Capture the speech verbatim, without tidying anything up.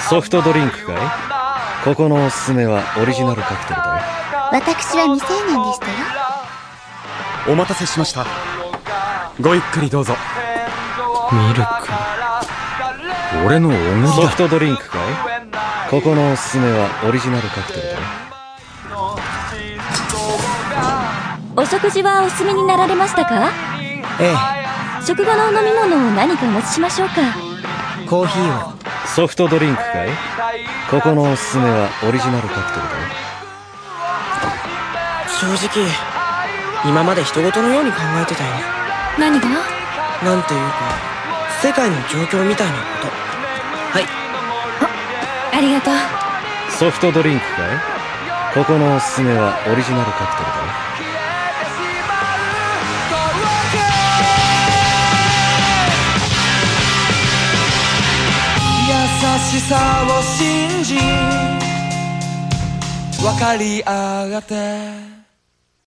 ソフトドリンクかい？ここのおすすめはオリジナルカクテルだよ。 私は未成年でしたよ。 お待たせしました。ごゆっくりどうぞ。 ミルク。 俺のおごりだ。 ソフトドリンクかい？ここのおすすめはオリジナルカクテルだよ。 お食事はお済みになられましたか？ ええ。 食後のお飲み物を何かお持ちしましょうか？ コーヒーを。 ソフトドリンクかい？ここのおすすめはオリジナルカクテルだよ。 正直今まで人事のように考えてたよ。 何が？ なんていうか世界の状況みたいなこと。はい。 ありがとう。 ソフトドリンクかい？ここのおすすめはオリジナルカクテルだよ。 優しさを信じ分かり合って